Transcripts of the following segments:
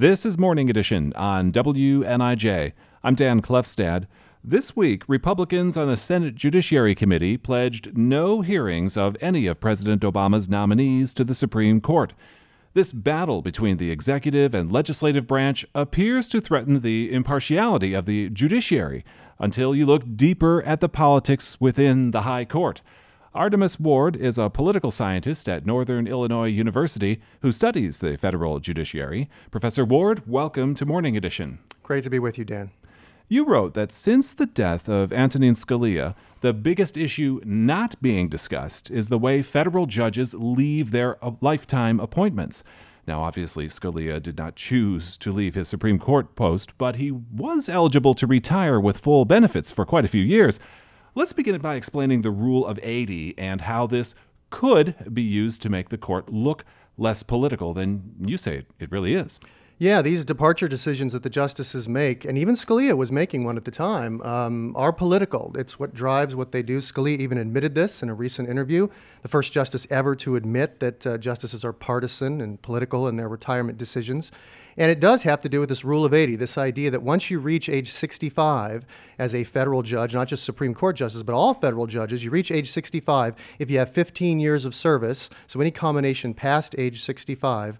This is Morning Edition on WNIJ. I'm Dan Klefstad. This week, Republicans on the Senate Judiciary Committee pledged no hearings of any of President Obama's nominees to the Supreme Court. This battle between the executive and legislative branch appears to threaten the impartiality of the judiciary until you look deeper at the politics within the high court. Artemis Ward is a political scientist at Northern Illinois University who studies the federal judiciary. Professor Ward, welcome to Morning Edition. Great to be with you, Dan. You wrote that since the death of Antonin Scalia, the biggest issue not being discussed is the way federal judges leave their lifetime appointments. Now, obviously, Scalia did not choose to leave his Supreme Court post, but he was eligible to retire with full benefits for quite a few years. Let's begin by explaining the Rule of 80 and how this could be used to make the court look less political than you say it really is. Yeah, these departure decisions that the justices make, and even Scalia was making one at the time, are political. It's what drives what they do. Scalia even admitted this in a recent interview, the first justice ever to admit that justices are partisan and political in their retirement decisions. And it does have to do with this Rule of 80, this idea that once you reach age 65 as a federal judge, not just Supreme Court justices, but all federal judges, you reach age 65 if you have 15 years of service, so any combination past age 65,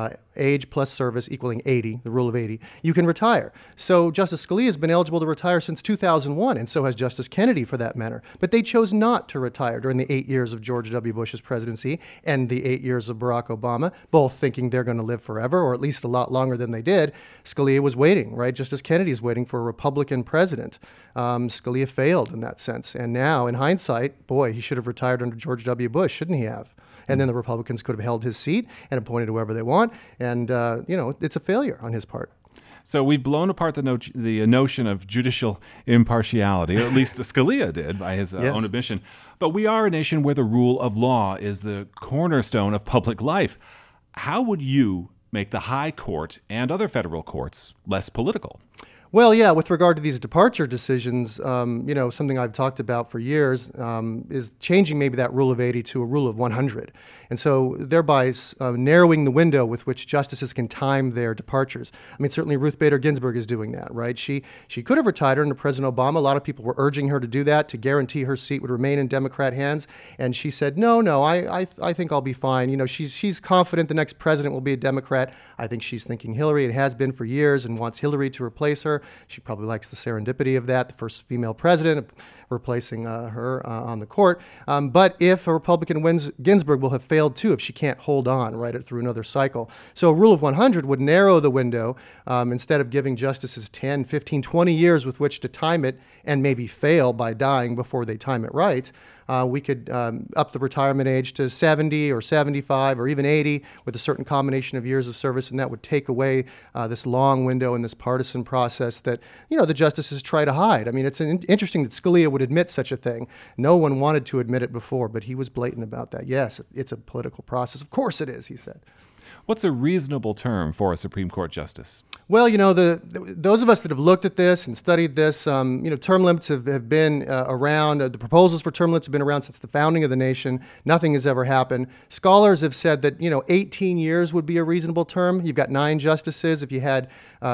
age plus service equaling 80, the Rule of 80, you can retire. So Justice Scalia has been eligible to retire since 2001, and so has Justice Kennedy for that matter. But they chose not to retire during the 8 years of George W. Bush's presidency and the 8 years of Barack Obama, both thinking they're going to live forever, or at least a lot longer than they did. Scalia was waiting, right? Just as Kennedy's waiting for a Republican president. Scalia failed in that sense. And now, in hindsight, boy, he should have retired under George W. Bush, shouldn't he have? And then the Republicans could have held his seat and appointed whoever they want. And, it's a failure on his part. So we've blown apart the notion of judicial impartiality, or at least Scalia did by his own admission. But we are a nation where the rule of law is the cornerstone of public life. How would you make the high court and other federal courts less political? Well, yeah, with regard to these departure decisions, something I've talked about for years is changing maybe that Rule of 80 to a Rule of 100. And so thereby narrowing the window with which justices can time their departures. I mean, certainly Ruth Bader Ginsburg is doing that, right? She could have retired under President Obama. A lot of people were urging her to do that to guarantee her seat would remain in Democrat hands. And she said, no, I think I'll be fine. You know, she's confident the next president will be a Democrat. I think she's thinking Hillary. It has been for years and wants Hillary to replace her. She probably likes the serendipity of that, the first female president replacing her on the court. But if a Republican wins, Ginsburg will have failed too if she can't hold on right through another cycle. So a Rule of 100 would narrow the window instead of giving justices 10, 15, 20 years with which to time it and maybe fail by dying before they time it right. We could up the retirement age to 70 or 75 or even 80 with a certain combination of years of service, and that would take away this long window and this partisan process that, the justices try to hide. I mean, it's interesting that Scalia would admit such a thing. No one wanted to admit it before, but he was blatant about that. Yes, it's a political process. Of course it is, he said. What's a reasonable term for a Supreme Court justice? Well, those of us that have looked at this and studied this, term limits have been around. The proposals for term limits have been around since the founding of the nation. Nothing has ever happened. Scholars have said that, 18 years would be a reasonable term. You've got 9 justices. If you had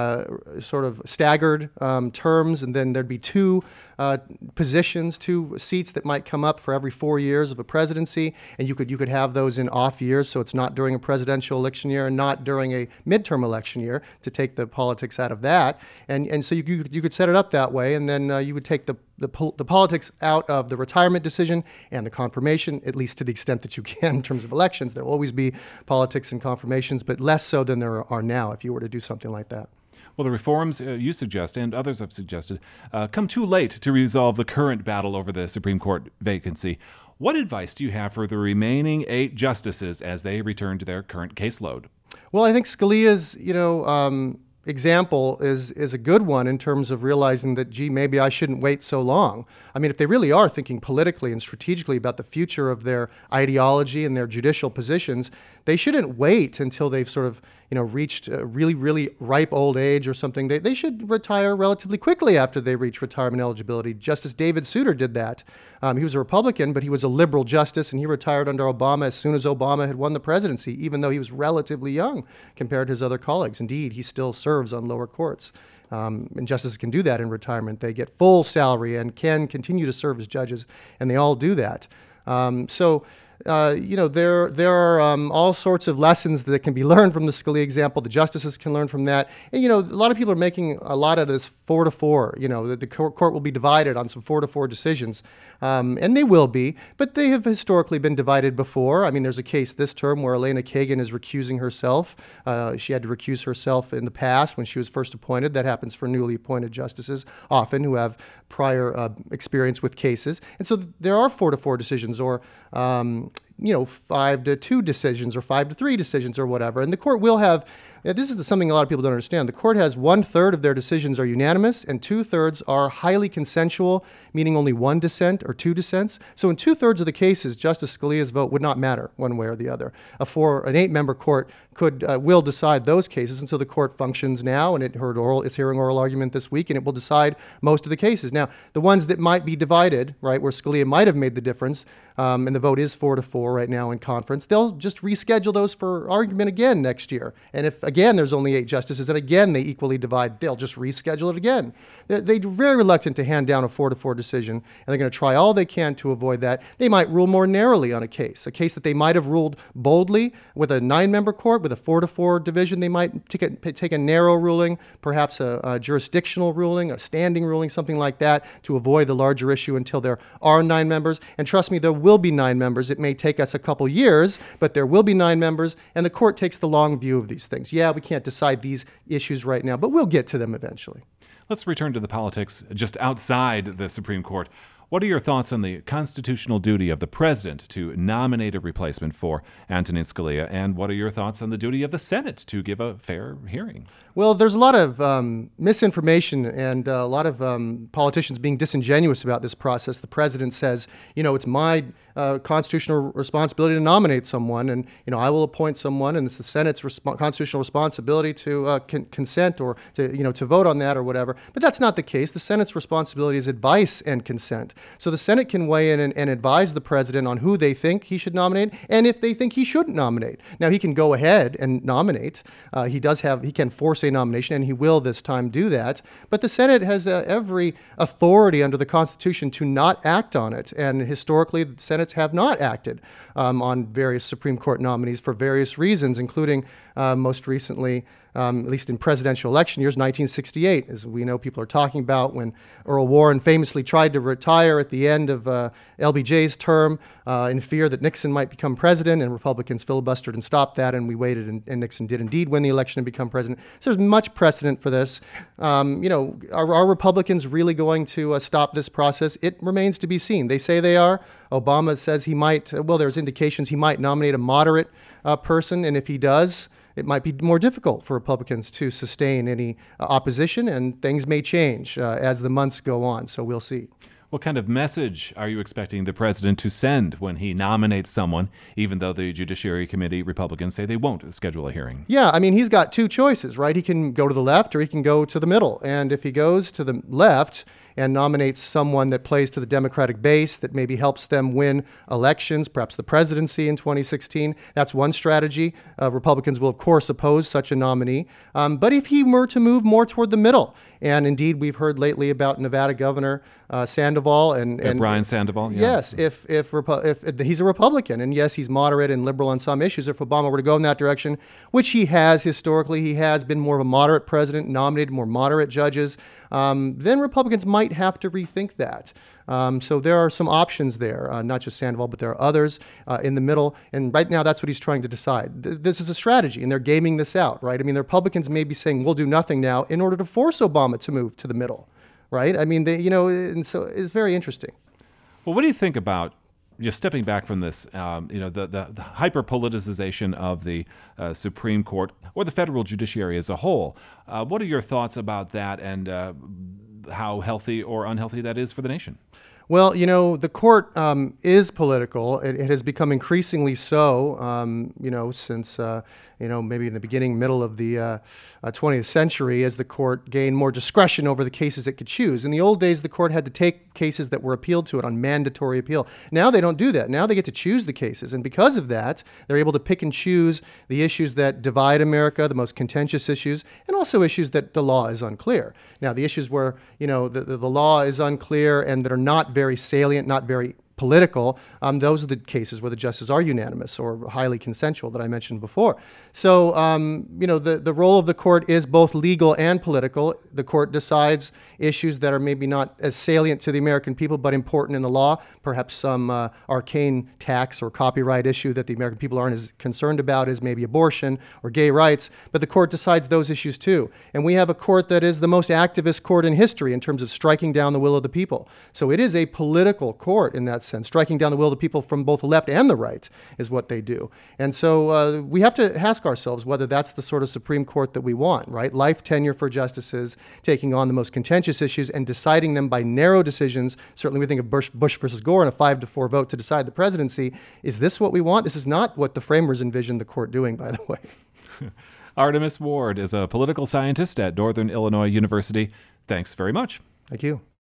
sort of staggered terms, and then there'd be 2 positions, 2 seats that might come up for every 4 years of a presidency, and you could have those in off years, so it's not during a presidential election year and not during a midterm election year to take the politics out of that. And so you could set it up that way, and then you would take the politics out of the retirement decision and the confirmation, at least to the extent that you can in terms of elections. There will always be politics and confirmations, but less so than there are now if you were to do something like that. Well, the reforms you suggest and others have suggested come too late to resolve the current battle over the Supreme Court vacancy. What advice do you have for the remaining 8 justices as they return to their current caseload? Well, I think Scalia's, example is a good one in terms of realizing that, maybe I shouldn't wait so long. I mean, if they really are thinking politically and strategically about the future of their ideology and their judicial positions, they shouldn't wait until they've sort of reached a really, really ripe old age or something. They should retire relatively quickly after they reach retirement eligibility. Justice David Souter did that. He was a Republican, but he was a liberal justice, and he retired under Obama as soon as Obama had won the presidency, even though he was relatively young compared to his other colleagues. Indeed, he still serves on lower courts. And justices can do that in retirement. They get full salary and can continue to serve as judges, and they all do that. There are all sorts of lessons that can be learned from the Scalia example. The justices can learn from that. And, a lot of people are making a lot out of this 4-4. That the court will be divided on some 4-4 decisions. And they will be, but they have historically been divided before. I mean, there's a case this term where Elena Kagan is recusing herself. She had to recuse herself in the past when she was first appointed. That happens for newly appointed justices, often who have prior experience with cases. And so there are 4-4 decisions, or 5-2 decisions, or 5-3 decisions, or whatever. And the court will have, this is something a lot of people don't understand. The court has 1/3 of their decisions are unanimous, and 2/3 are highly consensual, meaning only 1 dissent or 2 dissents. So in 2/3 of the cases, Justice Scalia's vote would not matter one way or the other. An 8-member court will decide those cases, and so the court functions now, and it's hearing oral argument this week, and it will decide most of the cases. Now, the ones that might be divided, right, where Scalia might have made the difference, and the vote is 4-4 right now in conference, they'll just reschedule those for argument again next year. And if, again, there's only 8 justices, and again they equally divide, they'll just reschedule it again. They're very reluctant to hand down a 4-4 decision, and they're going to try all they can to avoid that. They might rule more narrowly on a case that they might have ruled boldly with a 9-member court. With a 4-4 division, they might take a narrow ruling, perhaps a jurisdictional ruling, a standing ruling, something like that, to avoid the larger issue until there are 9 members. And trust me, there will be 9 members. It may take us a couple years, but there will be 9 members, and the court takes the long view of these things. Yeah, we can't decide these issues right now, but we'll get to them eventually. Let's return to the politics just outside the Supreme Court. What are your thoughts on the constitutional duty of the president to nominate a replacement for Antonin Scalia? And what are your thoughts on the duty of the Senate to give a fair hearing? Well, there's a lot of misinformation and a lot of politicians being disingenuous about this process. The president says, it's my constitutional responsibility to nominate someone, and I will appoint someone, and it's the Senate's constitutional responsibility to consent or to vote on that or whatever. But that's not the case. The Senate's responsibility is advice and consent. So the Senate can weigh in and advise the president on who they think he should nominate, and if they think he shouldn't nominate. Now, he can go ahead and nominate. He can force a nomination, and he will this time do that. But the Senate has every authority under the Constitution to not act on it. And historically, the Senates have not acted on various Supreme Court nominees for various reasons, including most recently, at least in presidential election years, 1968, as we know people are talking about, when Earl Warren famously tried to retire at the end of LBJ's term in fear that Nixon might become president, and Republicans filibustered and stopped that, and we waited, and Nixon did indeed win the election and become president. So there's much precedent for this. Are Republicans really going to stop this process? It remains to be seen. They say they are. Obama says he might. Well, there's indications he might nominate a moderate person, and if he does, it might be more difficult for Republicans to sustain any opposition, and things may change as the months go on. So we'll see. What kind of message are you expecting the president to send when he nominates someone, even though the Judiciary Committee Republicans say they won't schedule a hearing? Yeah, I mean, he's got 2 choices, right? He can go to the left or he can go to the middle. And if he goes to the left and nominates someone that plays to the Democratic base, that maybe helps them win elections, perhaps the presidency in 2016, that's one strategy. Republicans will, of course, oppose such a nominee. But if he were to move more toward the middle, and indeed we've heard lately about Nevada Governor Sandoval and Brian Sandoval. Yeah. Yes, if he's a Republican, and yes, he's moderate and liberal on some issues. If Obama were to go in that direction, which he has historically, he has been more of a moderate president, nominated more moderate judges, then Republicans might have to rethink that. So there are some options there, not just Sandoval, but there are others in the middle. And right now, that's what he's trying to decide. This is a strategy, and they're gaming this out, right? I mean, the Republicans may be saying, we'll do nothing now in order to force Obama to move to the middle, right? I mean, and so it's very interesting. Well, what do you think about, just stepping back from this, the hyper-politicization of the Supreme Court or the federal judiciary as a whole? What are your thoughts about that, and how healthy or unhealthy that is for the nation? Well, the court is political. It has become increasingly so, since, maybe in the beginning, middle of the 20th century, as the court gained more discretion over the cases it could choose. In the old days, the court had to take cases that were appealed to it on mandatory appeal. Now they don't do that. Now they get to choose the cases. And because of that, they're able to pick and choose the issues that divide America, the most contentious issues, and also issues that the law is unclear. Now, the issues where, the law is unclear and that are not very salient, not very political, those are the cases where the justices are unanimous or highly consensual that I mentioned before. So, the role of the court is both legal and political. The court decides issues that are maybe not as salient to the American people, but important in the law, perhaps some arcane tax or copyright issue that the American people aren't as concerned about as maybe abortion or gay rights, but the court decides those issues too. And we have a court that is the most activist court in history in terms of striking down the will of the people. So it is a political court in that sense. Striking down the will of the people from both the left and the right is what they do. And so we have to ask ourselves whether that's the sort of Supreme Court that we want, right? Life tenure for justices, taking on the most contentious issues and deciding them by narrow decisions. Certainly we think of Bush versus Gore and a 5-4 vote to decide the presidency. Is this what we want? This is not what the framers envisioned the court doing, by the way. Artemis Ward is a political scientist at Northern Illinois University. Thanks very much. Thank you.